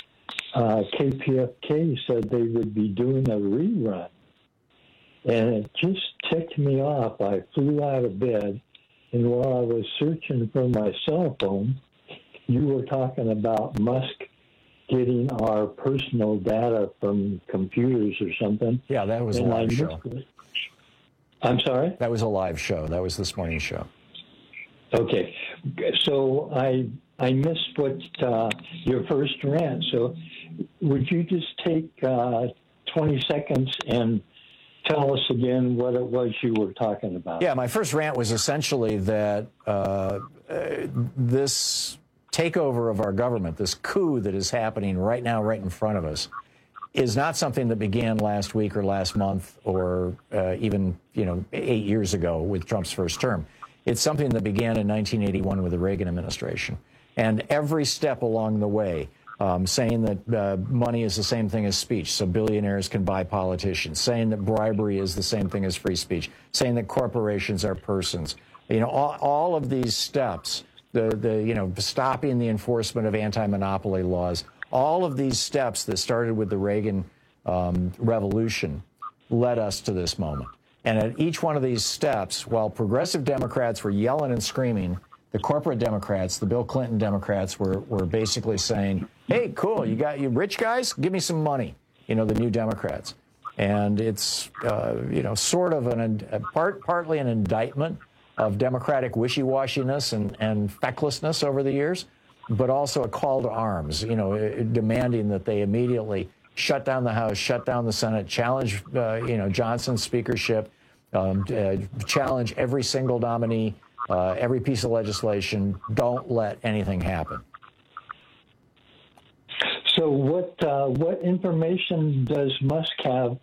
KPFK said they would be doing a rerun. And it just ticked me off. I flew out of bed, and while I was searching for my cell phone, you were talking about Musk getting our personal data from computers or something. Yeah, that was a live show. I'm sorry? That was a live show. That was this morning's show. Okay. So I missed what your first rant. So would you just take 20 seconds and tell us again what it was you were talking about? Yeah, my first rant was essentially that this takeover of our government, this coup that is happening right now, right in front of us, is not something that began last week or last month or even 8 years ago with Trump's first term. It's something that began in 1981 with the Reagan administration. And every step along the way, saying that money is the same thing as speech, so billionaires can buy politicians, saying that bribery is the same thing as free speech, saying that corporations are persons. All of these steps, stopping the enforcement of anti-monopoly laws, all of these steps that started with the Reagan revolution led us to this moment. And at each one of these steps, while progressive Democrats were yelling and screaming, the corporate Democrats, the Bill Clinton Democrats, were basically saying, hey, cool, you rich guys, give me some money, the new Democrats. And it's, sort of partly an indictment of Democratic wishy-washiness and fecklessness over the years, but also a call to arms, demanding that they immediately shut down the House, shut down the Senate, challenge, Johnson's speakership, challenge every single nominee, every piece of legislation. Don't let anything happen. So what information does Musk have?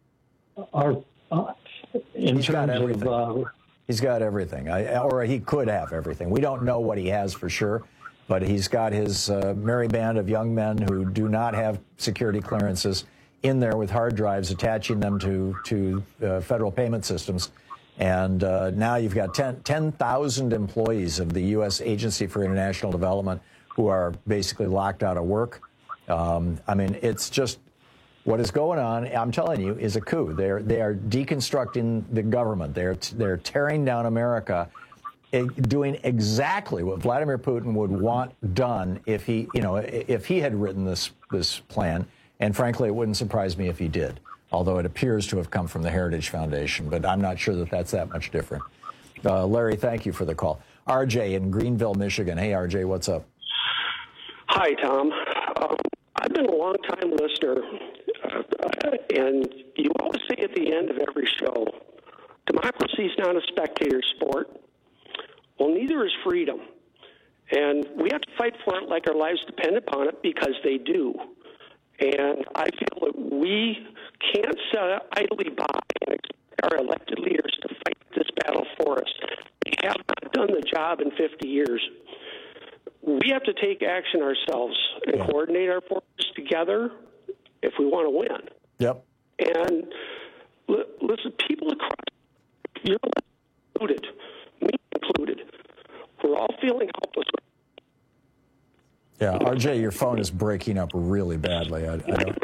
He's got everything. He's got everything, or he could have everything. We don't know what he has for sure, but he's got his merry band of young men who do not have security clearances in there with hard drives attaching them to federal payment systems. And now you've got 10,000 employees of the U.S. Agency for International Development who are basically locked out of work. It's just what is going on, I'm telling you, is a coup. They are deconstructing the government. They're tearing down America, doing exactly what Vladimir Putin would want done if he had written this plan. And frankly, it wouldn't surprise me if he did, although it appears to have come from the Heritage Foundation. But I'm not sure that that's that much different. Larry, thank you for the call. RJ in Greenville, Michigan. Hey, RJ, what's up? Hi, Tom. I've been a long-time listener, and you always say at the end of every show, democracy is not a spectator sport. Well, neither is freedom. And we have to fight for it like our lives depend upon it, because they do. And I feel that we can't sit idly by and expect our elected leaders to fight this battle for us. They have not done the job in 50 years. We have to take action ourselves and coordinate our forces together if we want to win. Yep. And listen, people across, you're included, me included, we're all feeling helpless. Yeah, RJ, your phone is breaking up really badly.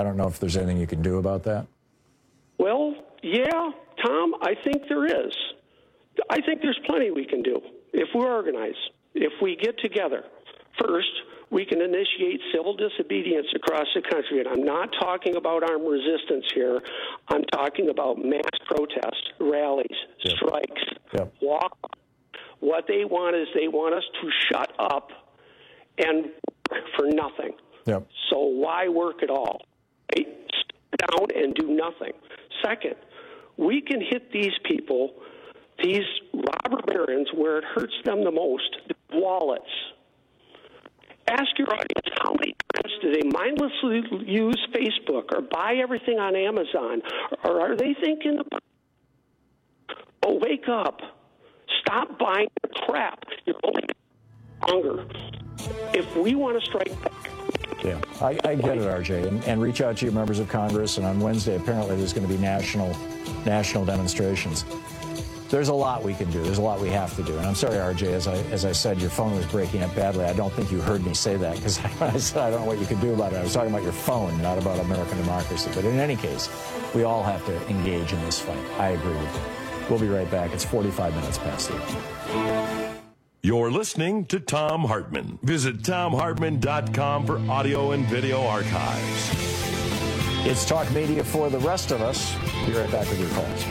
I don't know if there's anything you can do about that. Well, yeah, Tom, I think there is. I think there's plenty we can do if we organize, if we get together. First, we can initiate civil disobedience across the country. And I'm not talking about armed resistance here. I'm talking about mass protests, rallies, strikes, walk. What they want is they want us to shut up and work for nothing. Yep. So why work at all? Right? Sit down and do nothing. Second, we can hit these people, these robber barons, where it hurts them the most, the wallets. Ask your audience how many times do they mindlessly use Facebook or buy everything on Amazon? Or are they thinking about, oh, wake up. Stop buying the crap. You're only longer. If we want to strike back. Yeah, I get it, RJ. And reach out to your members of Congress. And on Wednesday, apparently, there's going to be national demonstrations. There's a lot we can do. There's a lot we have to do. And I'm sorry, RJ, as I said, your phone was breaking up badly. I don't think you heard me say that, because when I said I don't know what you can do about it, I was talking about your phone, not about American democracy. But in any case, we all have to engage in this fight. I agree with you. We'll be right back. It's 45 minutes past 8. You're listening to Thom Hartmann. Visit ThomHartmann.com for audio and video archives. It's Talk Media for the rest of us. Be right back with your calls.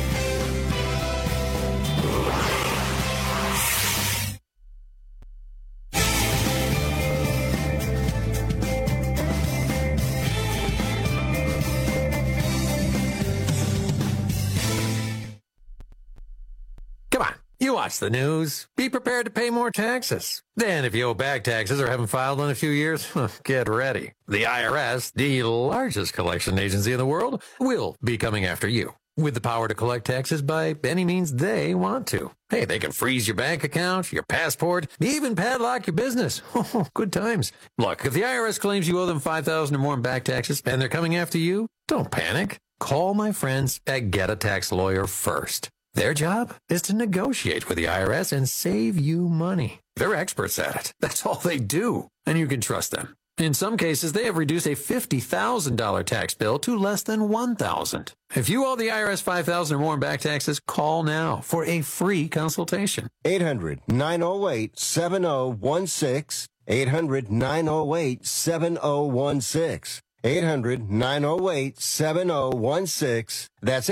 You watch the news. Be prepared to pay more taxes. Then, if you owe back taxes or haven't filed in a few years, get ready. The IRS, the largest collection agency in the world, will be coming after you with the power to collect taxes by any means they want to. Hey, they can freeze your bank account, your passport, even padlock your business. Good times. Look, if the IRS claims you owe them $5,000 or more in back taxes and they're coming after you, don't panic. Call my friends at Get a Tax Lawyer first. Their job is to negotiate with the IRS and save you money. They're experts at it. That's all they do. And you can trust them. In some cases, they have reduced a $50,000 tax bill to less than $1,000. If you owe the IRS $5,000 or more in back taxes, call now for a free consultation. 800-908-7016. 800-908-7016. 800-908-7016. That's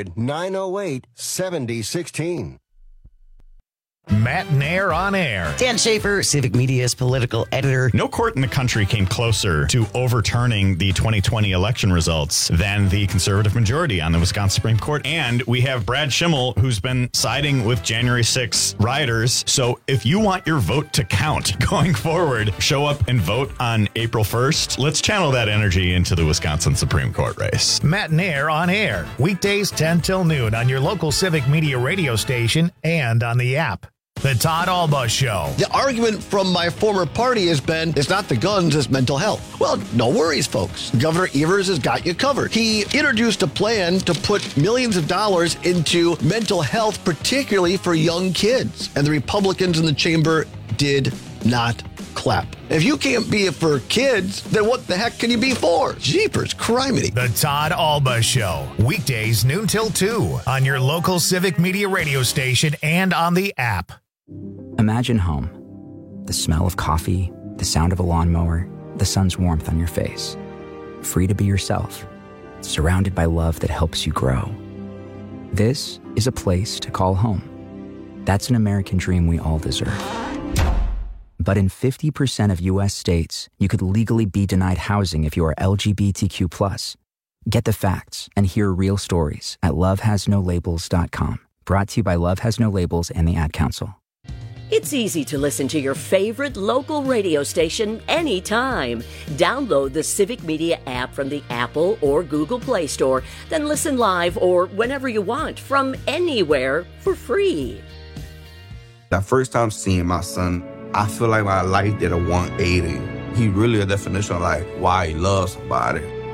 800-908-7016. Matt Nair on air. Dan Schaefer, Civic Media's political editor. No court in the country came closer to overturning the 2020 election results than the conservative majority on the Wisconsin Supreme Court. And we have Brad Schimmel, who's been siding with January 6 rioters. So if you want your vote to count going forward, show up and vote on April 1st. Let's channel that energy into the Wisconsin Supreme Court race. Matt Nair on air. Weekdays 10 till noon on your local Civic Media radio station and on the app. The Todd Alba Show. The argument from my former party has been, it's not the guns, it's mental health. Well, no worries, folks. Governor Evers has got you covered. He introduced a plan to put millions of dollars into mental health, particularly for young kids. And the Republicans in the chamber did not clap. If you can't be for kids, then what the heck can you be for? Jeepers, criminy. The Todd Alba Show. Weekdays noon till 2 on your local Civic Media radio station and on the app. Imagine home. The smell of coffee, the sound of a lawnmower, the sun's warmth on your face. Free to be yourself. Surrounded by love that helps you grow. This is a place to call home. That's an American dream we all deserve. But in 50% of U.S. states, you could legally be denied housing if you are LGBTQ+. Get the facts and hear real stories at lovehasnolabels.com. Brought to you by Love Has No Labels and the Ad Council. It's easy to listen to your favorite local radio station anytime. Download the Civic Media app from the Apple or Google Play Store, then listen live or whenever you want from anywhere for free. That first time seeing my son, I feel like my life did a 180. He really a definition of like why he loves somebody.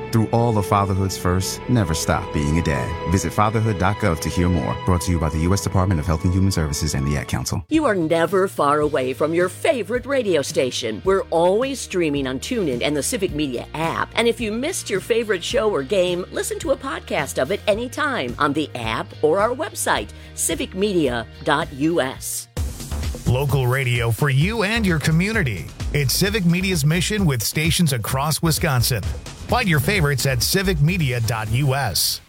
Through all of fatherhood's firsts, never stop being a dad. Visit fatherhood.gov to hear more. Brought to you by the U.S. Department of Health and Human Services and the Ad Council. You are never far away from your favorite radio station. We're always streaming on TuneIn and the Civic Media app. And if you missed your favorite show or game, listen to a podcast of it anytime on the app or our website, civicmedia.us. Local radio for you and your community. It's Civic Media's mission with stations across Wisconsin. Find your favorites at civicmedia.us.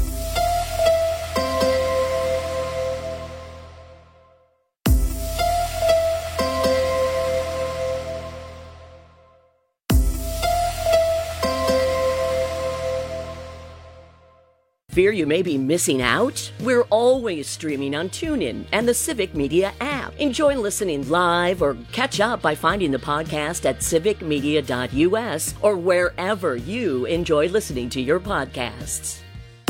Fear you may be missing out? We're always streaming on TuneIn and the Civic Media app. Enjoy listening live or catch up by finding the podcast at civicmedia.us or wherever you enjoy listening to your podcasts.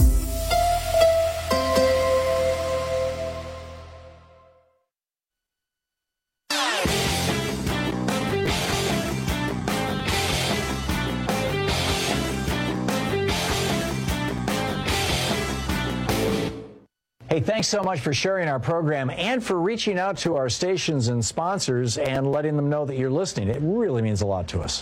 Hey, thanks so much for sharing our program and for reaching out to our stations and sponsors and letting them know that you're listening. It really means a lot to us.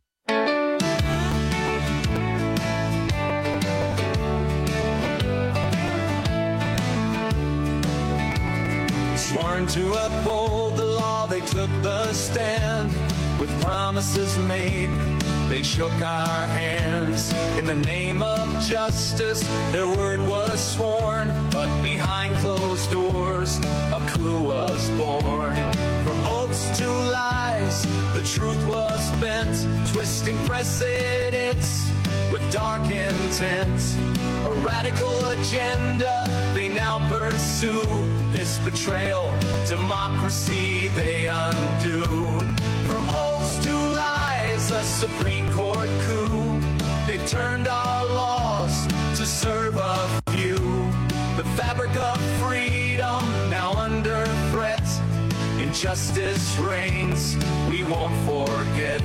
Sworn to uphold the law, they took the stand. With promises made, they shook our hands. In the name of justice, their word was sworn. But behind closed doors, a clue was born. From oaths to lies, the truth was bent. Twisting precedents with dark intent. A radical agenda they now pursue. This betrayal, democracy they undo. From oaths to lies, a Supreme Court coup. They turned our laws to serve a few. The fabric of freedom now under threat. Injustice reigns, we won't forget.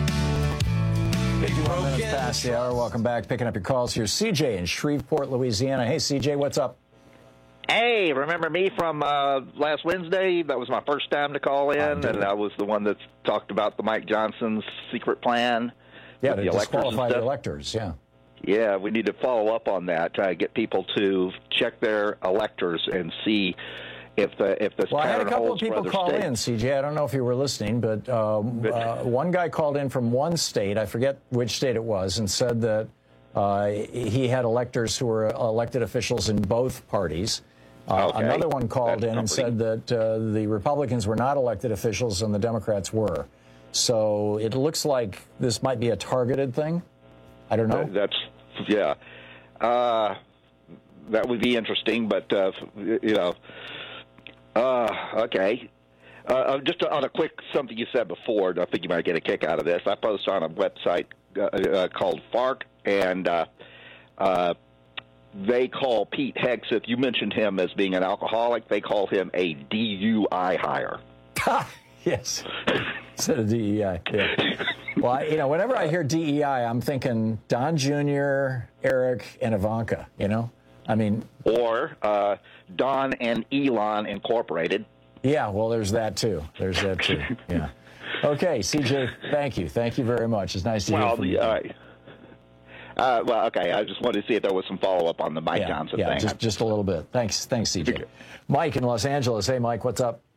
51 minutes past the hour. Welcome back. Picking up your calls. Here's CJ in Shreveport, Louisiana. Hey, CJ, what's up? Hey, remember me from last Wednesday? That was my first time to call in, and I was the one that talked about the Mike Johnson's secret plan. Yeah, with to the disqualify the electors, yeah. Yeah, we need to follow up on that, try to get people to check their electors and see if this Well, I had a pattern couple of holds for people other call states. in, CJ. I don't know if you were listening, but one guy called in from one state, I forget which state it was, and said that he had electors who were elected officials in both parties. Another one called in and said that the Republicans were not elected officials and the Democrats were. So it looks like this might be a targeted thing. I don't know. That would be interesting, but, okay. Just on a quick something you said before, and I think you might get a kick out of this. I post on a website called FARC, and they call Pete Hegseth, you mentioned him as being an alcoholic, they call him a DUI hire. Yes, instead of DEI. Yeah. Well, whenever I hear DEI, I'm thinking Don Jr., Eric, and Ivanka, Or Don and Elon Incorporated. Yeah, well, there's that, too. Yeah. Okay, CJ, thank you. Thank you very much. It's nice to hear from you. Okay. I just wanted to see if there was some follow-up on the Mike Johnson thing. Yeah, just a little bit. Thanks, CJ. Mike in Los Angeles. Hey, Mike, what's up?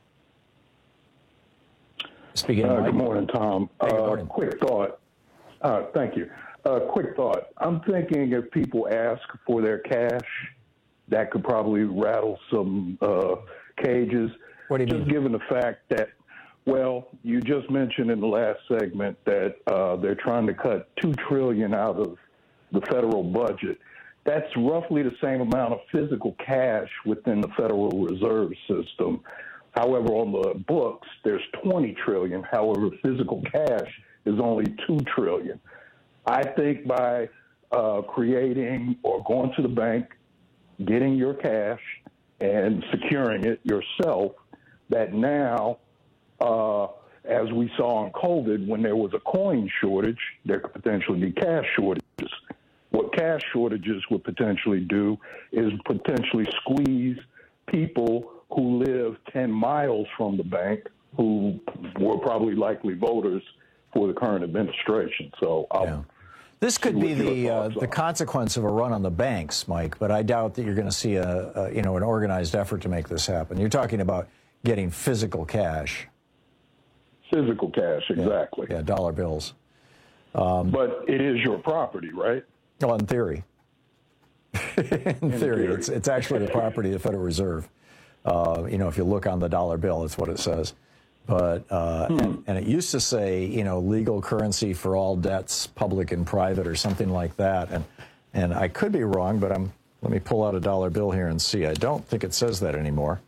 Speaking of Mike. Good morning, Tom. Hey, good morning. Quick thought. Thank you. Quick thought. I'm thinking if people ask for their cash, that could probably rattle some cages. What do you mean? Given the fact that, you just mentioned in the last segment that they're trying to cut $2 trillion out of the federal budget. That's roughly the same amount of physical cash within the Federal Reserve System. However, on the books, there's $20 trillion. However, physical cash is only $2 trillion. I think by creating or going to the bank, getting your cash and securing it yourself, that now, as we saw in COVID, when there was a coin shortage, there could potentially be cash shortage. cash shortages would potentially do is potentially squeeze people who live 10 miles from the bank, who were probably likely voters for the current administration. So this could be the consequence of a run on the banks, Mike, but I doubt that you're going to see an organized effort to make this happen. You're talking about getting physical cash. Physical cash, exactly. Yeah, dollar bills. But it is your property, right? Well, in theory. in theory. It's actually the property of the Federal Reserve. If you look on the dollar bill, it's what it says. But and it used to say, legal currency for all debts, public and private, or something like that. And I could be wrong, but let me pull out a dollar bill here and see. I don't think it says that anymore.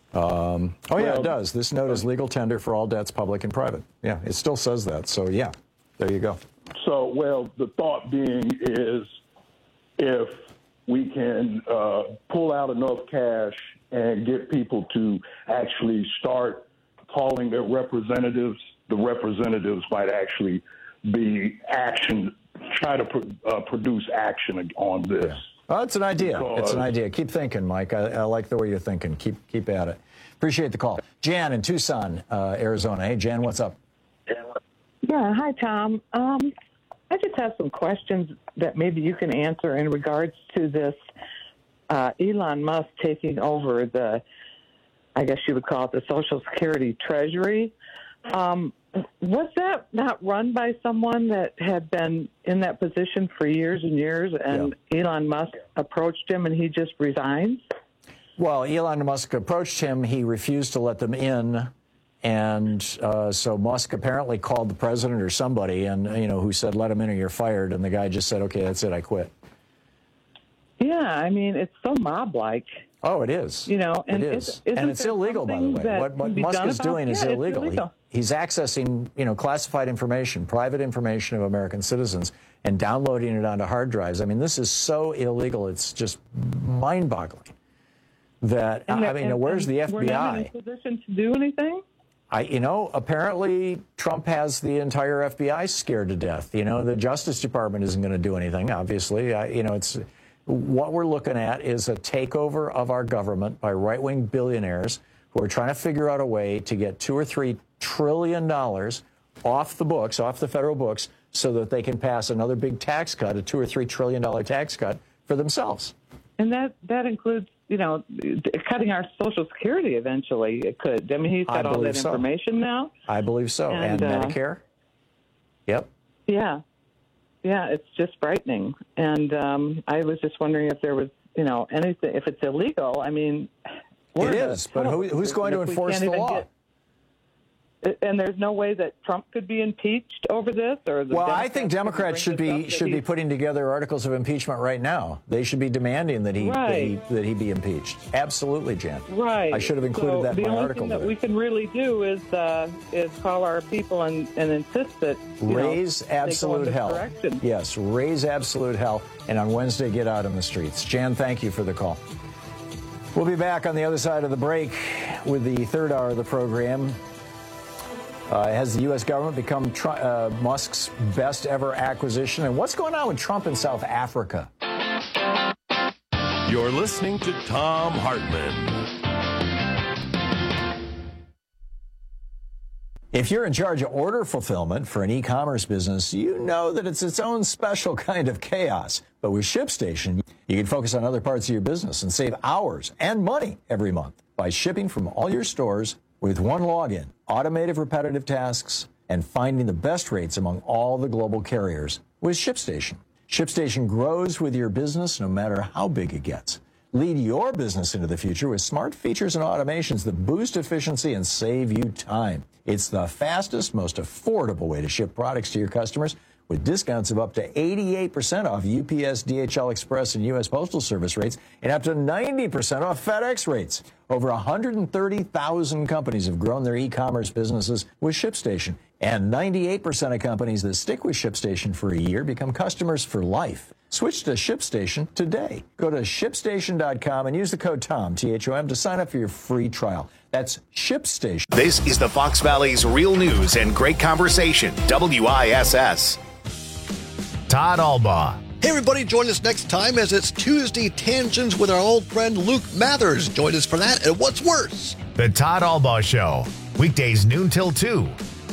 It does. This note is legal tender for all debts, public and private. Yeah, it still says that. So, yeah, there you go. So, the thought being is if we can pull out enough cash and get people to actually start calling their representatives, the representatives might actually be try to produce action on this. Yeah. Well, it's an idea. It's an idea. Keep thinking, Mike. I like the way you're thinking. Keep at it. Appreciate the call. Jan in Tucson, Arizona. Hey, Jan, what's up? Yeah, hi, Tom. I just have some questions that maybe you can answer in regards to this Elon Musk taking over I guess you would call it the Social Security Treasury. Was that not run by someone that had been in that position for years and years, and Elon Musk approached him and he just resigns? Well, Elon Musk approached him. He refused to let them in. And so Musk apparently called the president or somebody and, who said, let him in or you're fired. And the guy just said, okay, that's it. I quit. Yeah, I mean, it's so mob-like. Oh, it is. And it is. And it's illegal, by the way. What Musk is doing is illegal. He's accessing, classified information, private information of American citizens, and downloading it onto hard drives. I mean, this is so illegal. It's just mind-boggling. Where's the FBI? We're not in a position to do anything? Apparently Trump has the entire FBI scared to death. The Justice Department isn't going to do anything, obviously. What we're looking at is a takeover of our government by right-wing billionaires who are trying to figure out a way to get $2 or $3 trillion off the books, off the federal books, so that they can pass another big tax cut, a $2 or $3 trillion tax cut for themselves. And that includes, cutting our Social Security eventually. It could. I mean, he's got all that information now. I believe so. And Medicare? Yep. Yeah. Yeah, it's just frightening. And I was just wondering if there was, anything, if it's illegal. I mean, it is, but who's going to enforce the law? And there's no way that Trump could be impeached over this, or I think Democrats should be putting together articles of impeachment right now. They should be demanding that he be impeached. Absolutely, Jan. Right. I should have included that in my article. The only thing that we can really do is call our people and insist that raise absolute hell. Yes, raise absolute hell, and on Wednesday get out in the streets. Jan, thank you for the call. We'll be back on the other side of the break with the third hour of the program. Has the U.S. government become Musk's best ever acquisition? And what's going on with Trump in South Africa? You're listening to Thom Hartmann. If you're in charge of order fulfillment for an e-commerce business, you know that it's its own special kind of chaos. But with ShipStation, you can focus on other parts of your business and save hours and money every month by shipping from all your stores with one login, automated repetitive tasks, and finding the best rates among all the global carriers with ShipStation. ShipStation grows with your business no matter how big it gets. Lead your business into the future with smart features and automations that boost efficiency and save you time. It's the fastest, most affordable way to ship products to your customers with discounts of up to 88% off UPS, DHL Express, and U.S. Postal Service rates, and up to 90% off FedEx rates. Over 130,000 companies have grown their e-commerce businesses with ShipStation, and 98% of companies that stick with ShipStation for a year become customers for life. Switch to ShipStation today. Go to ShipStation.com and use the code TOM, T-H-O-M, to sign up for your free trial. That's ShipStation. This is the Fox Valley's Real News and Great Conversation, WISS. Todd Albaugh Hey, everybody, join us next time as it's Tuesday Tangents with our old friend Luke Mathers. Join us for that, and what's worse? The Todd Albaugh Show, weekdays noon till 2.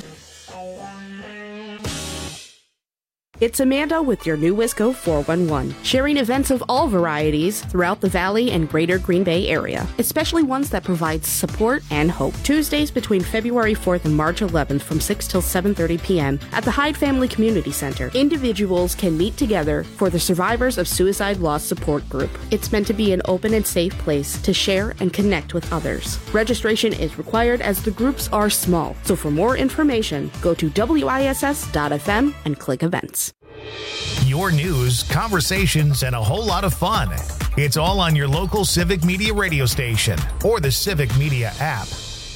It's Amanda with your new Wisco 411, sharing events of all varieties throughout the Valley and greater Green Bay area, especially ones that provide support and hope. Tuesdays between February 4th and March 11th from 6 till 7:30 p.m. at the Hyde Family Community Center. Individuals can meet together for the Survivors of Suicide Loss Support Group. It's meant to be an open and safe place to share and connect with others. Registration is required as the groups are small, so for more information, go to wiss.fm and click events. Your news, conversations, and a whole lot of fun. It's all on your local Civic Media radio station or the Civic Media app.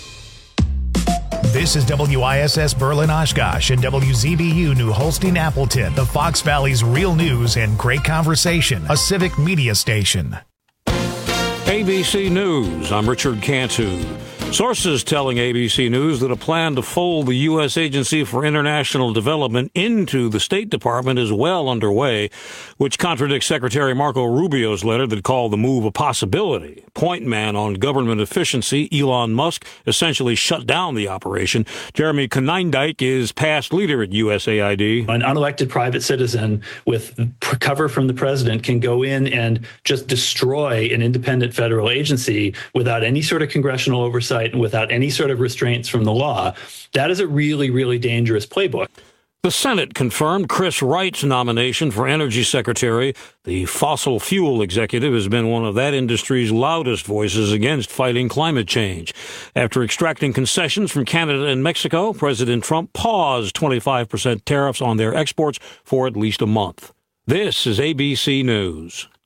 This is WISS Berlin Oshkosh and WZBU New Holstein Appleton, the Fox Valley's real news and great conversation, a Civic Media station. ABC News, I'm Richard Cantu. Sources telling ABC News that a plan to fold the U.S. Agency for International Development into the State Department is well underway, which contradicts Secretary Marco Rubio's letter that called the move a possibility. Point man on government efficiency, Elon Musk, essentially shut down the operation. Jeremy Konyndyk is past leader at USAID. An unelected private citizen with cover from the president can go in and just destroy an independent federal agency without any sort of congressional oversight and without any sort of restraints from the law. That is a really, really dangerous playbook. The Senate confirmed Chris Wright's nomination for Energy Secretary. The fossil fuel executive has been one of that industry's loudest voices against fighting climate change. After extracting concessions from Canada and Mexico, President Trump paused 25% tariffs on their exports for at least a month. This is ABC News.